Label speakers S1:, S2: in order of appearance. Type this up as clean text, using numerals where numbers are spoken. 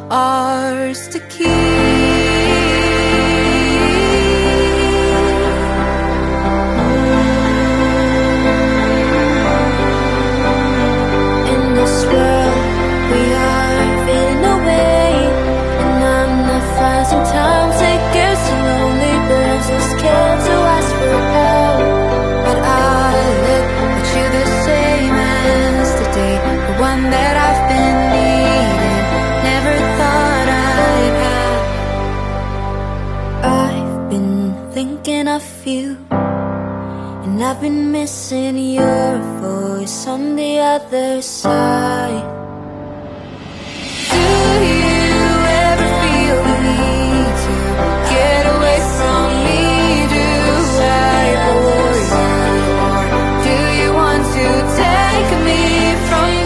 S1: ours to keep. In this world we are fading away, and I'm not fine. Sometimes it gets so lonely, but I'm so scared to ask for help. But I look at you the same as the day, the one that I've been needing, never thought I'd have. I've been thinking of you, and I've been missing your voice on the other side.